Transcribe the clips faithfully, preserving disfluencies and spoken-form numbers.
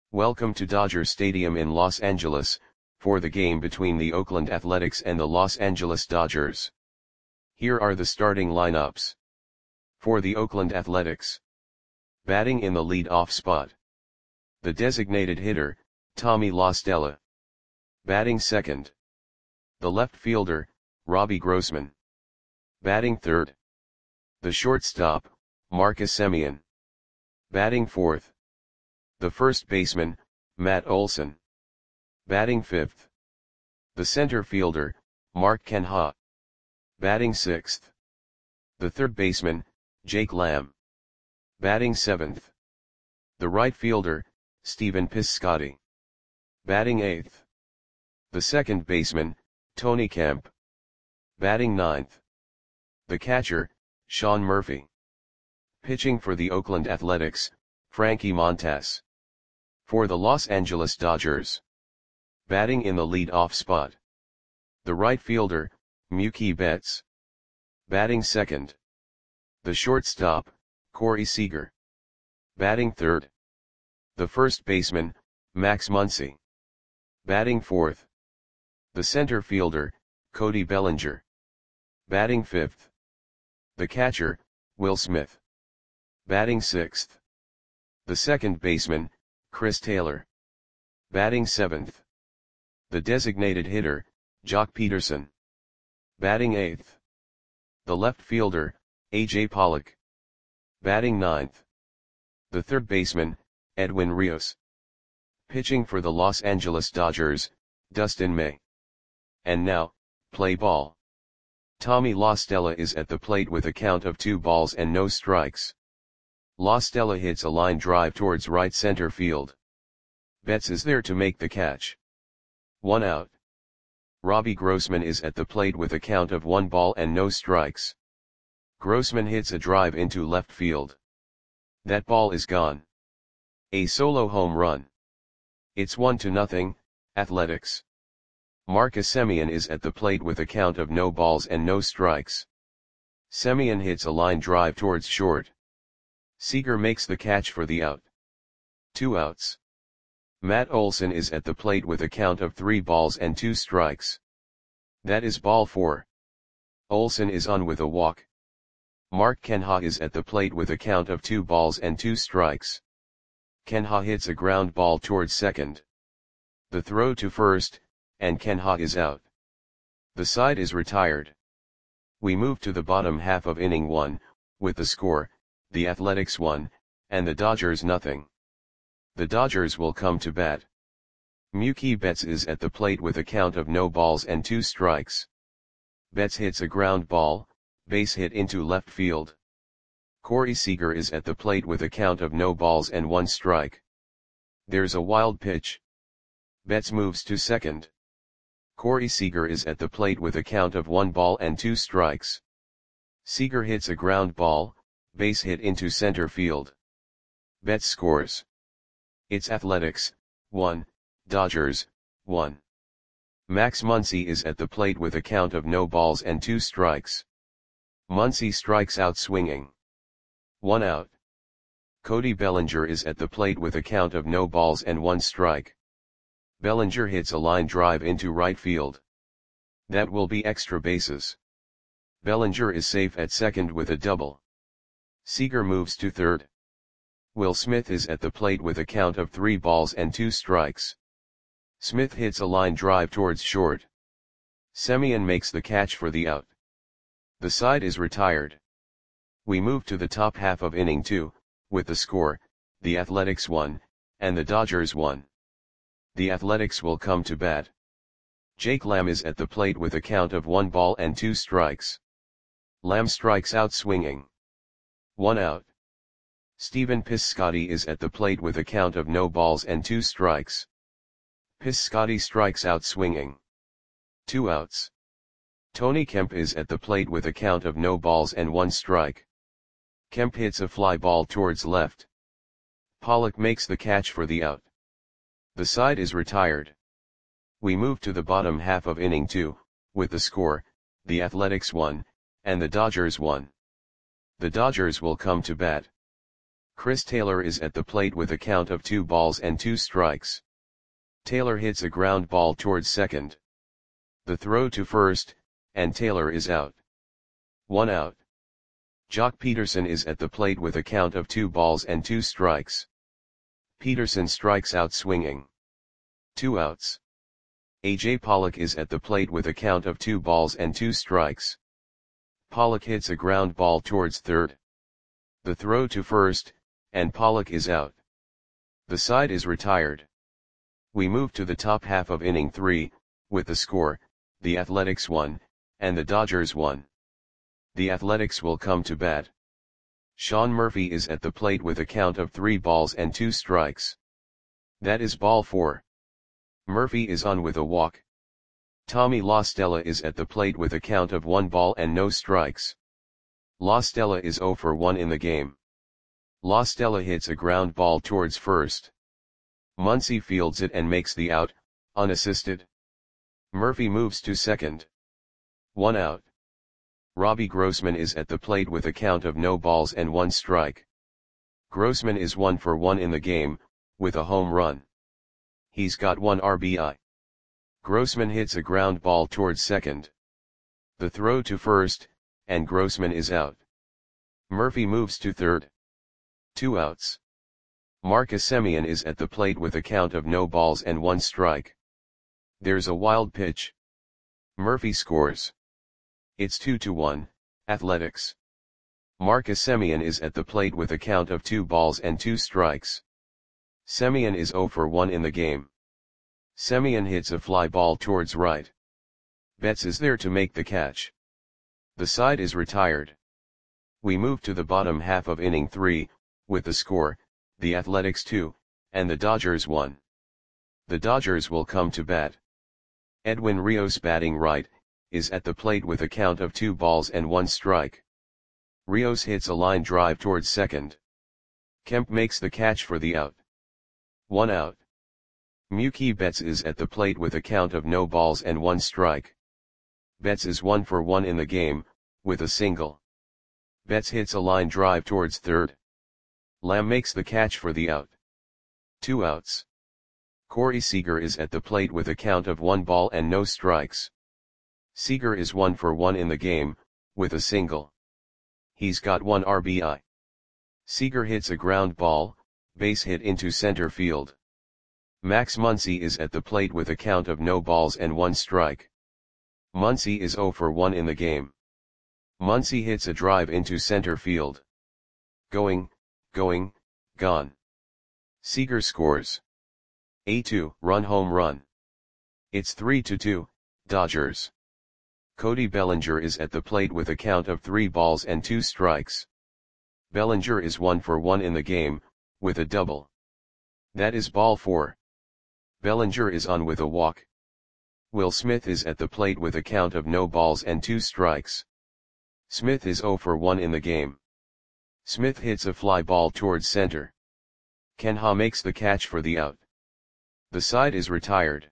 Welcome to Dodger Stadium in Los Angeles, for the game between the Oakland Athletics and the Los Angeles Dodgers. Here are the starting lineups. For the Oakland Athletics. Batting in the lead-off spot. The designated hitter, Tommy La Stella. Batting second. The left fielder, Robbie Grossman. Batting third. The shortstop, Marcus Semien. Batting fourth. The first baseman, Matt Olson. Batting fifth. The center fielder, Mark Canha. Batting sixth. The third baseman, Jake Lamb. Batting seventh. The right fielder, Stephen Piscotty. Batting eighth. The second baseman, Tony Kemp. Batting ninth. The catcher, Sean Murphy. Pitching for the Oakland Athletics, Frankie Montas. For the Los Angeles Dodgers. Batting in the lead-off spot. The right fielder, Mookie Betts. Batting second. The shortstop, Corey Seager. Batting third. The first baseman, Max Muncy. Batting fourth. The center fielder, Cody Bellinger. Batting fifth. The catcher, Will Smith. Batting sixth. The second baseman, Chris Taylor. Batting seventh. The designated hitter, Jock Peterson. Batting eighth. The left fielder, A J Pollock. Batting ninth. The third baseman, Edwin Rios. Pitching for the Los Angeles Dodgers, Dustin May. And now, play ball. Tommy La Stella is at the plate with a count of two balls and no strikes. La Stella hits a line drive towards right center field. Betts is there to make the catch. One out. Robbie Grossman is at the plate with a count of one ball and no strikes. Grossman hits a drive into left field. That ball is gone. A solo home run. It's one to nothing, Athletics. Marcus Semien is at the plate with a count of no balls and no strikes. Semien hits a line drive towards short. Seager makes the catch for the out. Two outs. Matt Olson is at the plate with a count of three balls and two strikes. That is ball four. Olson is on with a walk. Mark Canha is at the plate with a count of two balls and two strikes. Canha hits a ground ball towards second. The throw to first, and Canha is out. The side is retired. We move to the bottom half of inning one, with the score, the Athletics one, and the Dodgers nothing. The Dodgers will come to bat. Mookie Betts is at the plate with a count of no balls and two strikes. Betts hits a ground ball, base hit into left field. Corey Seager is at the plate with a count of no balls and one strike. There's a wild pitch. Betts moves to second. Corey Seager is at the plate with a count of one ball and two strikes. Seager hits a ground ball, base hit into center field. Betts scores. It's Athletics, one, Dodgers, one. Max Muncy is at the plate with a count of no balls and two strikes. Muncy strikes out swinging. One out. Cody Bellinger is at the plate with a count of no balls and one strike. Bellinger hits a line drive into right field. That will be extra bases. Bellinger is safe at second with a double. Seager moves to third. Will Smith is at the plate with a count of three balls and two strikes. Smith hits a line drive towards short. Semien makes the catch for the out. The side is retired. We move to the top half of inning two, with the score, the Athletics one, and the Dodgers one. The Athletics will come to bat. Jake Lamb is at the plate with a count of one ball and two strikes. Lamb strikes out swinging. One out. Stephen Piscotty is at the plate with a count of no balls and two strikes. Piscotty strikes out swinging. Two outs. Tony Kemp is at the plate with a count of no balls and one strike. Kemp hits a fly ball towards left. Pollock makes the catch for the out. The side is retired. We move to the bottom half of inning two, with the score, the Athletics one, and the Dodgers one. The Dodgers will come to bat. Chris Taylor is at the plate with a count of two balls and two strikes. Taylor hits a ground ball towards second. The throw to first, and Taylor is out. One out. Jock Peterson is at the plate with a count of two balls and two strikes. Peterson strikes out swinging. Two outs. A J Pollock is at the plate with a count of two balls and two strikes. Pollock hits a ground ball towards third. The throw to first, and Pollock is out. The side is retired. We move to the top half of inning three, with the score, the Athletics one, and the Dodgers one. The Athletics will come to bat. Sean Murphy is at the plate with a count of three balls and two strikes. That is ball four. Murphy is on with a walk. Tommy La Stella is at the plate with a count of one ball and no strikes. La Stella is zero for one in the game. La Stella hits a ground ball towards first. Muncy fields it and makes the out, unassisted. Murphy moves to second. One out. Robbie Grossman is at the plate with a count of no balls and one strike. Grossman is one for one in the game, with a home run. He's got one R B I. Grossman hits a ground ball towards second. The throw to first, and Grossman is out. Murphy moves to third. Two outs. Marcus Semien is at the plate with a count of no balls and one strike. There's a wild pitch. Murphy scores. It's two to one, Athletics. Marcus Semien is at the plate with a count of two balls and two strikes. Semien is zero for one in the game. Semien hits a fly ball towards right. Betts is there to make the catch. The side is retired. We move to the bottom half of inning three, with the score, the Athletics two, and the Dodgers one. The Dodgers will come to bat. Edwin Rios, batting right, is at the plate with a count of two balls and one strike. Rios hits a line drive towards second. Kemp makes the catch for the out. One out. Mookie Betts is at the plate with a count of no balls and one strike. Betts is one for one in the game, with a single. Betts hits a line drive towards third. Lamb makes the catch for the out. Two outs. Corey Seager is at the plate with a count of one ball and no strikes. Seager is one for one in the game, with a single. He's got one R B I. Seager hits a ground ball, base hit into center field. Max Muncy is at the plate with a count of no balls and one strike. Muncy is zero for one in the game. Muncy hits a drive into center field. Going, going, gone. Seager scores. A two-run home run. It's three to two, Dodgers. Cody Bellinger is at the plate with a count of three balls and two strikes. Bellinger is one for one in the game, with a double. That is ball four. Bellinger is on with a walk. Will Smith is at the plate with a count of no balls and two strikes. Smith is zero for one in the game. Smith hits a fly ball towards center. Ken Ha makes the catch for the out. The side is retired.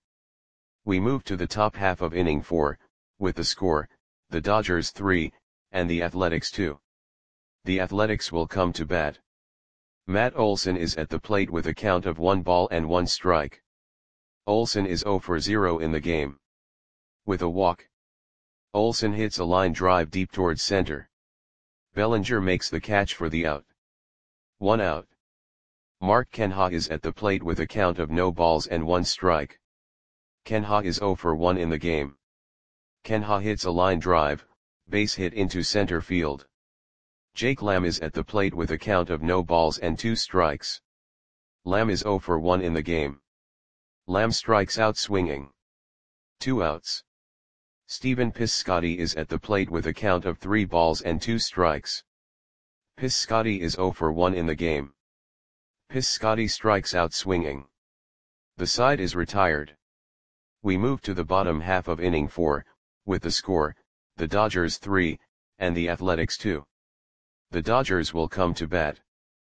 We move to the top half of inning four, with the score, the Dodgers three, and the Athletics two. The Athletics will come to bat. Matt Olson is at the plate with a count of one ball and one strike. Olson is zero for zero in the game. With a walk. Olson hits a line drive deep towards center. Bellinger makes the catch for the out. One out. Mark Canha is at the plate with a count of no balls and one strike. Canha is zero for one in the game. Canha hits a line drive, base hit into center field. Jake Lamb is at the plate with a count of no balls and two strikes. Lamb is zero for one in the game. Lamb strikes out swinging. Two outs. Stephen Piscotty is at the plate with a count of three balls and two strikes. Piscotty is zero for one in the game. Piscotty strikes out swinging. The side is retired. We move to the bottom half of inning four, with the score, the Dodgers three, and the Athletics two. The Dodgers will come to bat.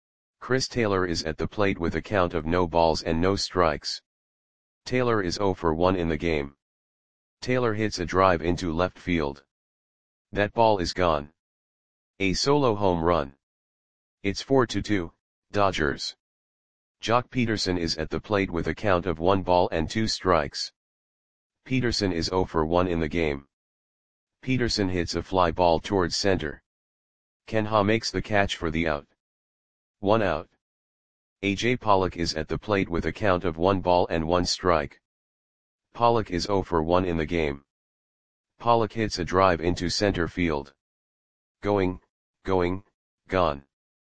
Chris Taylor is at the plate with a count of no balls and no strikes. Taylor is zero for one in the game. Taylor hits a drive into left field. That ball is gone. A solo home run. It's four to two, Dodgers. Jock Peterson is at the plate with a count of one ball and two strikes. Peterson is zero for one in the game. Peterson hits a fly ball towards center. Ken Ha makes the catch for the out. One out. A J Pollock is at the plate with a count of one ball and one strike. Pollock is zero for one in the game. Pollock hits a drive into center field. Going, going, gone.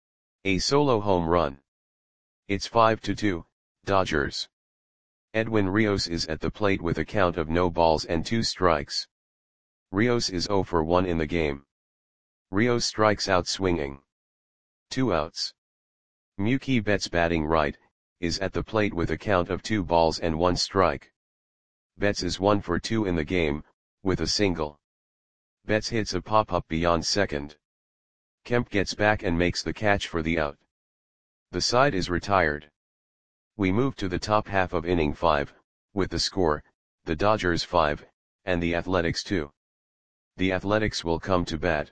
A solo home run. It's five to two, Dodgers. Edwin Rios is at the plate with a count of no balls and two strikes. Rios is zero for one in the game. Rios strikes out swinging. Two outs. Mookie Betts, batting right, is at the plate with a count of two balls and one strike. Betts is one for two in the game, with a single. Betts hits a pop-up beyond second. Kemp gets back and makes the catch for the out. The side is retired. We move to the top half of inning five, with the score, the Dodgers five, and the Athletics two. The Athletics will come to bat.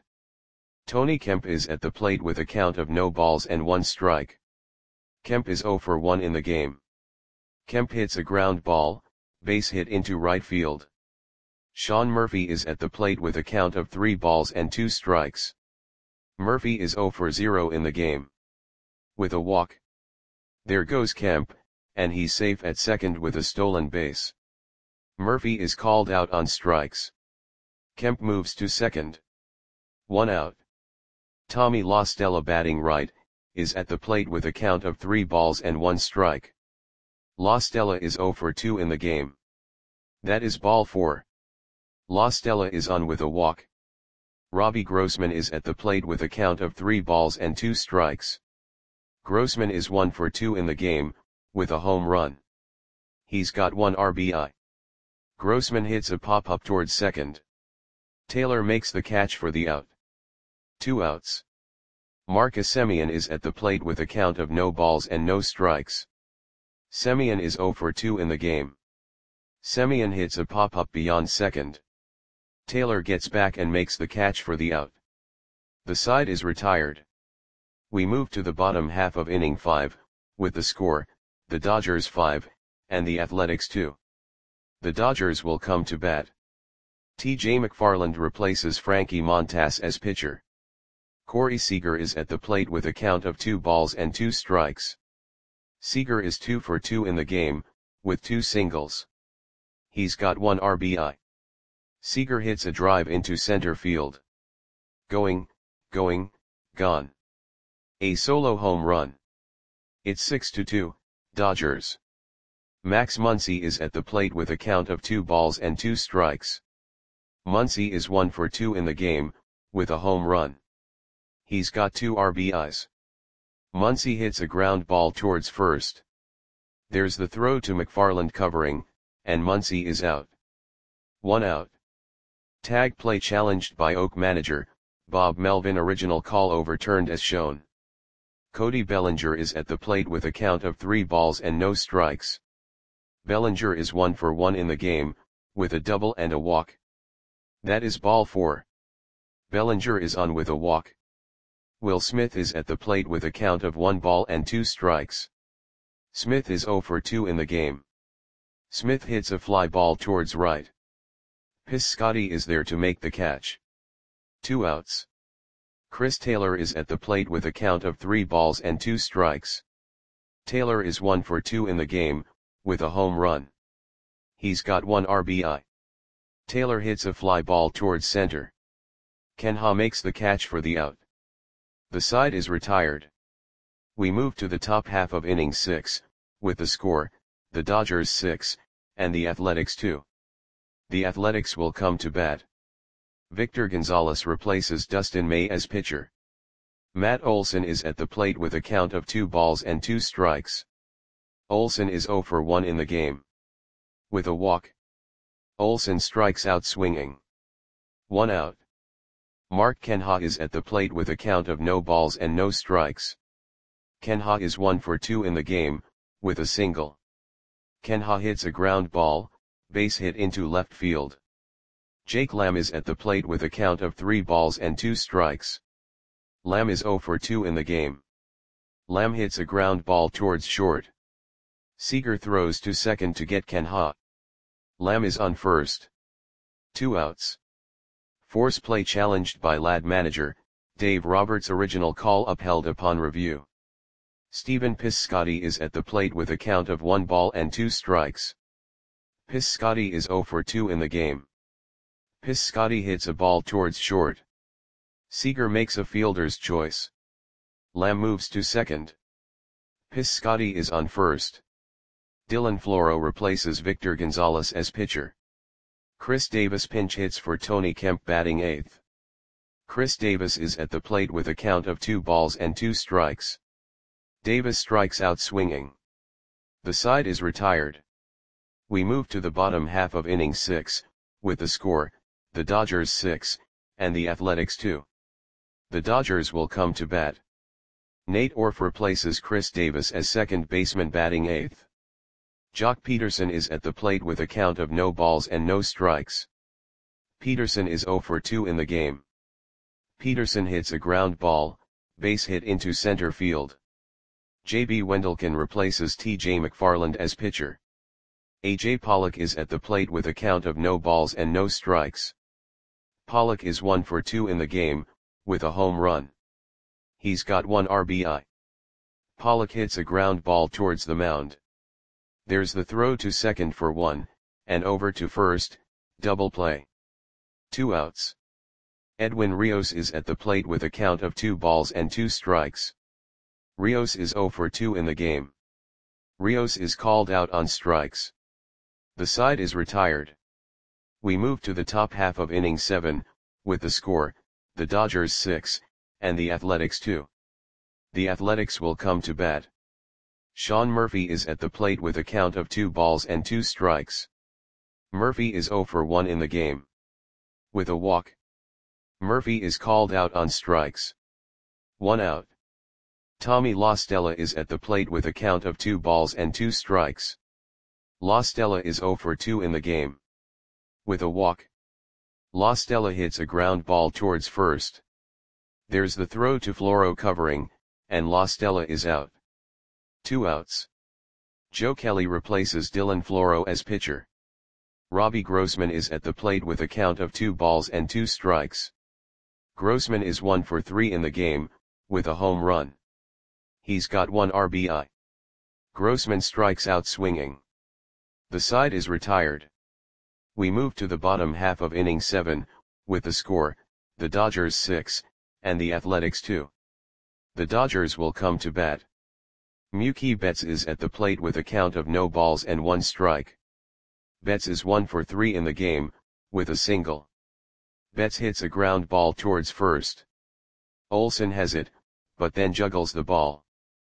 Tony Kemp is at the plate with a count of no balls and one strike. Kemp is zero for one in the game. Kemp hits a ground ball, base hit into right field. Sean Murphy is at the plate with a count of three balls and two strikes. Murphy is zero for zero in the game. With a walk. There goes Kemp, and he's safe at second with a stolen base. Murphy is called out on strikes. Kemp moves to second. One out. Tommy La Stella, batting right, is at the plate with a count of three balls and one strike. La Stella is zero for two in the game. That is ball four. La Stella is on with a walk. Robbie Grossman is at the plate with a count of three balls and two strikes. Grossman is one for two in the game, with a home run. He's got one R B I. Grossman hits a pop-up towards second. Taylor makes the catch for the out. Two outs. Marcus Semien is at the plate with a count of no balls and no strikes. Semien is zero for two in the game. Semien hits a pop-up beyond second. Taylor gets back and makes the catch for the out. The side is retired. We move to the bottom half of inning five, with the score, the Dodgers five, and the Athletics two. The Dodgers will come to bat. T J McFarland replaces Frankie Montas as pitcher. Corey Seager is at the plate with a count of two balls and two strikes. Seager is two for two in the game, with two singles. He's got one R B I. Seager hits a drive into center field. Going, going, gone. A solo home run. It's six to two, Dodgers. Max Muncy is at the plate with a count of two balls and two strikes. Muncy is one for two in the game, with a home run. He's got two R B Is. Muncy hits a ground ball towards first. There's the throw to McFarland covering, and Muncy is out. One out. Tag play challenged by Oak manager, Bob Melvin. Original call overturned as shown. Cody Bellinger is at the plate with a count of three balls and no strikes. Bellinger is one for one in the game, with a double and a walk. That is ball four. Bellinger is on with a walk. Will Smith is at the plate with a count of one ball and two strikes. Smith is zero for two in the game. Smith hits a fly ball towards right. Piscotty is there to make the catch. Two outs. Chris Taylor is at the plate with a count of three balls and two strikes. Taylor is one for two in the game, with a home run. He's got one R B I. Taylor hits a fly ball towards center. Ken Ha makes the catch for the out. The side is retired. We move to the top half of inning six, with the score, the Dodgers six, and the Athletics two. The Athletics will come to bat. Victor Gonzalez replaces Dustin May as pitcher. Matt Olson is at the plate with a count of two balls and two strikes. Olson is zero for one in the game. With a walk. Olson strikes out swinging. One out. Mark Canha is at the plate with a count of no balls and no strikes. Canha is one for two in the game, with a single. Canha hits a ground ball, base hit into left field. Jake Lamb is at the plate with a count of three balls and two strikes. Lamb is zero for two in the game. Lamb hits a ground ball towards short. Seager throws to second to get Canha. Lamb is on first. Two outs. Force play challenged by Lad manager, Dave Roberts. Original call upheld upon review. Stephen Piscotty is at the plate with a count of one ball and two strikes. Piscotty is oh for two in the game. Piscotty hits a ball towards short. Seager makes a fielder's choice. Lamb moves to second. Piscotty is on first. Dylan Floro replaces Victor Gonzalez as pitcher. Chris Davis pinch hits for Tony Kemp batting eighth. Chris Davis is at the plate with a count of two balls and two strikes. Davis strikes out swinging. The side is retired. We move to the bottom half of inning six, with the score, the Dodgers six, and the Athletics two. The Dodgers will come to bat. Nate Orf replaces Chris Davis as second baseman batting eighth. Jock Peterson is at the plate with a count of no balls and no strikes. Peterson is oh for two in the game. Peterson hits a ground ball, base hit into center field. J B Wendelken replaces T J McFarland as pitcher. A J Pollock is at the plate with a count of no balls and no strikes. Pollock is one for two in the game, with a home run. He's got one R B I. Pollock hits a ground ball towards the mound. There's the throw to second for one, and over to first, double play. Two outs. Edwin Rios is at the plate with a count of two balls and two strikes. Rios is oh for two in the game. Rios is called out on strikes. The side is retired. We move to the top half of inning seven, with the score, the Dodgers six, and the Athletics two. The Athletics will come to bat. Sean Murphy is at the plate with a count of two balls and two strikes. Murphy is oh for one in the game. With a walk. Murphy is called out on strikes. One out. Tommy La Stella is at the plate with a count of two balls and two strikes. La Stella is oh for two in the game. With a walk. La Stella hits a ground ball towards first. There's the throw to Floro covering, and La Stella is out. Two outs. Joe Kelly replaces Dylan Floro as pitcher. Robbie Grossman is at the plate with a count of two balls and two strikes. Grossman is one for three in the game, with a home run. He's got one R B I. Grossman strikes out swinging. The side is retired. We move to the bottom half of inning seven, with the score, the Dodgers six, and the Athletics two. The Dodgers will come to bat. Mookie Betts is at the plate with a count of no balls and one strike. Betts is one for three in the game, with a single. Betts hits a ground ball towards first. Olson has it, but then juggles the ball.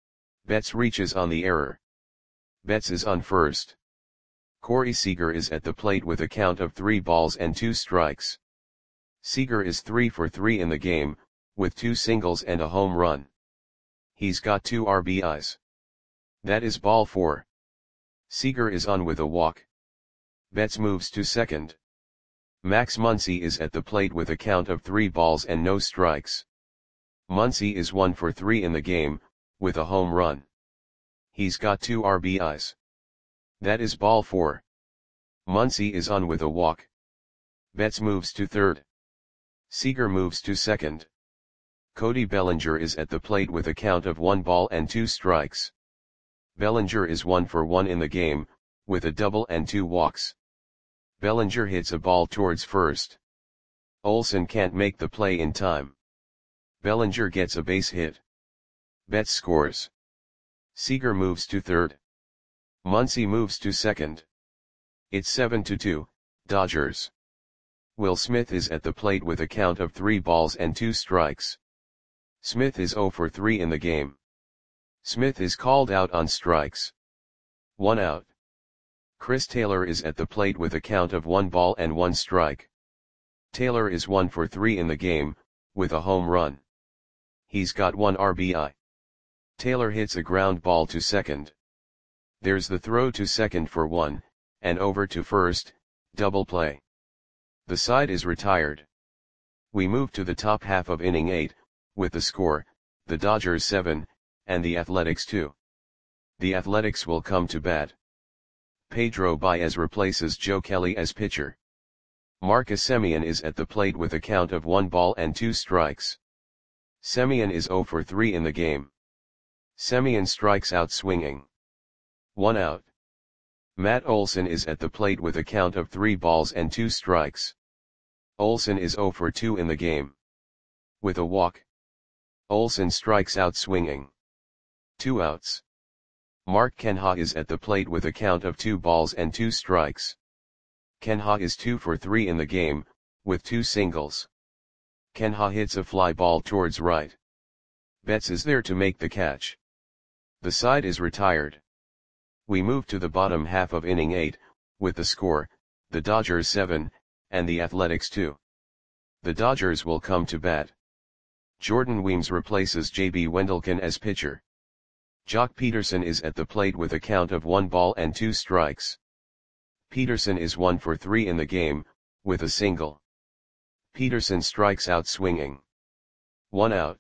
Betts reaches on the error. Betts is on first. Corey Seager is at the plate with a count of three balls and two strikes. Seager is three for three in the game, with two singles and a home run. He's got two R B Is. That is ball four. Seager is on with a walk. Betts moves to second. Max Muncy is at the plate with a count of three balls and no strikes. Muncy is one for three in the game, with a home run. He's got two R B Is. That is ball four. Muncy is on with a walk. Betts moves to third. Seager moves to second. Cody Bellinger is at the plate with a count of one ball and two strikes. Bellinger is one for one in the game, with a double and two walks. Bellinger hits a ball towards first. Olson can't make the play in time. Bellinger gets a base hit. Betts scores. Seager moves to third. Muncy moves to second. It's seven to two, Dodgers. Will Smith is at the plate with a count of three balls and two strikes. Smith is oh for three in the game. Smith is called out on strikes. One out. Chris Taylor is at the plate with a count of one ball and one strike. Taylor is one for three in the game, with a home run. He's got one R B I. Taylor hits a ground ball to second. There's the throw to second for one, and over to first, double play. The side is retired. We move to the top half of inning eight, with the score, the Dodgers seven, and the Athletics two. The Athletics will come to bat. Pedro Baez replaces Joe Kelly as pitcher. Marcus Semien is at the plate with a count of one ball and two strikes. Semien is zero for three in the game. Semien strikes out swinging. One out. Matt Olson is at the plate with a count of three balls and two strikes. Olson is zero for two in the game. With a walk. Olson strikes out swinging. Two outs. Mark Canha is at the plate with a count of two balls and two strikes. Canha is two for three in the game, with two singles. Canha hits a fly ball towards right. Betts is there to make the catch. The side is retired. We move to the bottom half of inning eight, with the score, the Dodgers seven, and the Athletics two. The Dodgers will come to bat. Jordan Weems replaces J B Wendelken as pitcher. Jock Peterson is at the plate with a count of one ball and two strikes. Peterson is one for three in the game, with a single. Peterson strikes out swinging. One out.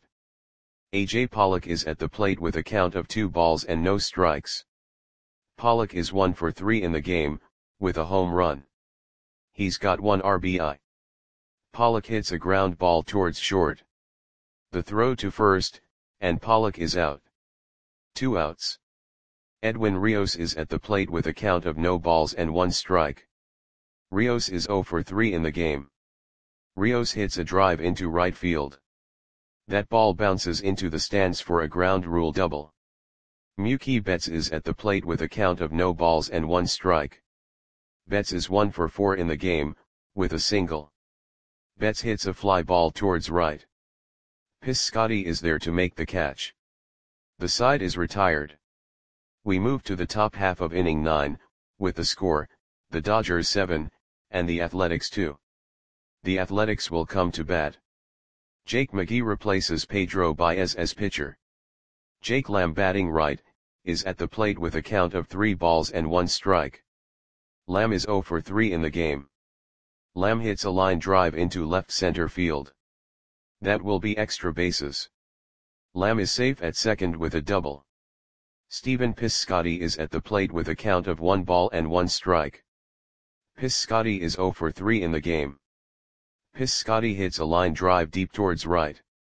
A J Pollock is at the plate with a count of two balls and no strikes. Pollock is one for three in the game, with a home run. He's got one R B I. Pollock hits a ground ball towards short. The throw to first, and Pollock is out. Two outs. Edwin Rios is at the plate with a count of no balls and one strike. Rios is zero for three in the game. Rios hits a drive into right field. That ball bounces into the stands for a ground rule double. Mookie Betts is at the plate with a count of no balls and one strike. Betts is one for four in the game, with a single. Betts hits a fly ball towards right. Piscotty is there to make the catch. The side is retired. We move to the top half of inning nine, with the score, the Dodgers seven, and the Athletics two. The Athletics will come to bat. Jake McGee replaces Pedro Baez as pitcher. Jake Lamb, batting right, is at the plate with a count of three balls and one strike. Lamb is zero for three in the game. Lamb hits a line drive into left center field. That will be extra bases. Lamb is safe at second with a double. Stephen Piscotty is at the plate with a count of one ball and one strike. Piscotty is zero for three in the game. Piscotty hits a line drive deep towards right.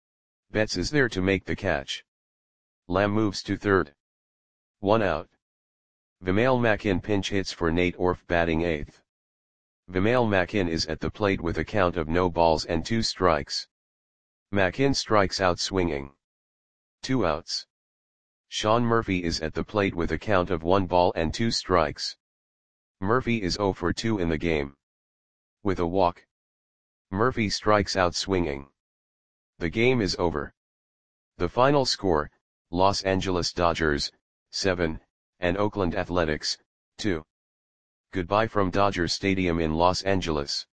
Betts is there to make the catch. Lamb moves to third. One out. Vimael Mackin pinch hits for Nate Orf, batting eighth. Vimael Mackin is at the plate with a count of no balls and two strikes. Mackin strikes out swinging. Two outs. Sean Murphy is at the plate with a count of one ball and two strikes. Murphy is zero for two in the game. With a walk. Murphy strikes out swinging. The game is over. The final score, Los Angeles Dodgers, seven, and Oakland Athletics, two. Goodbye from Dodger Stadium in Los Angeles.